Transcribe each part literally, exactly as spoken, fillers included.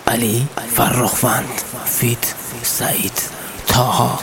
علی فرخوند فیت سعید طاها.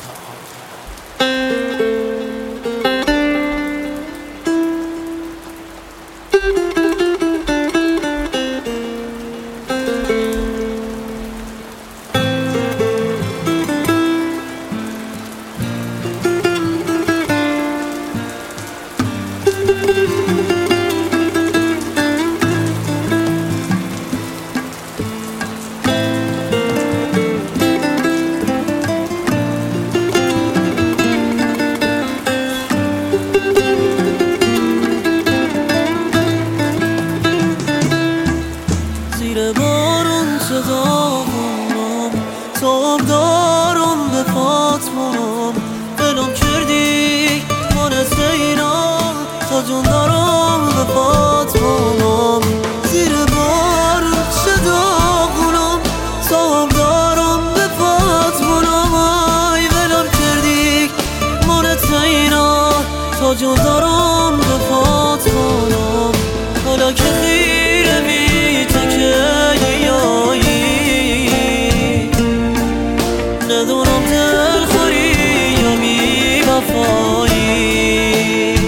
زیر بارون صدامونم تاب دارم به فاطمانم دلم کردی من زینم تا جون دارم به فاطمانم. زیر بارون صدامونم تاب دارم به فاطمانم ای دلم کردی من زینم تا جون دارم به فاطمانم. حالا که خیره بی ندونم دل خوری یا بی وفایی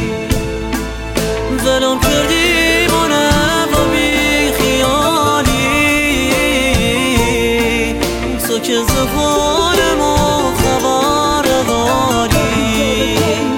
ولم کردی منه با بی خیالی تو که زبانمو خبر داری.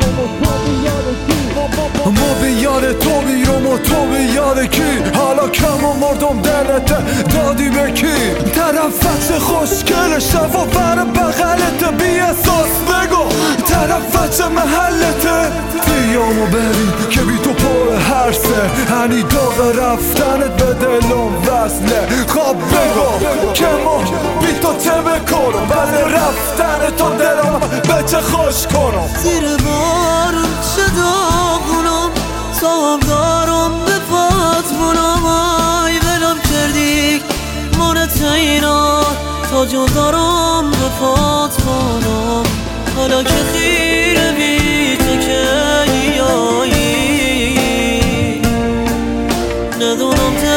ما به یاد تو بیرم و تو به یاد کی حالا کم و مردم دلت دادی به کی طرفت خوشگلش و بر بغلت بی احساس بگو طرفت محلت دیامو بریم که بی تو پر هرسه هنی داغ رفتنت به دلم وصله خواب بگو که ما بی تو چه بکنم بعد رفتن تو دلم به چه خوش کنم. زیر بارون صدامونم تاب دارم به فاطمانم ای دلم کردی من تینا تا جون دارم به فاطمانم. حالا که خیره بی تو که یایی ندونم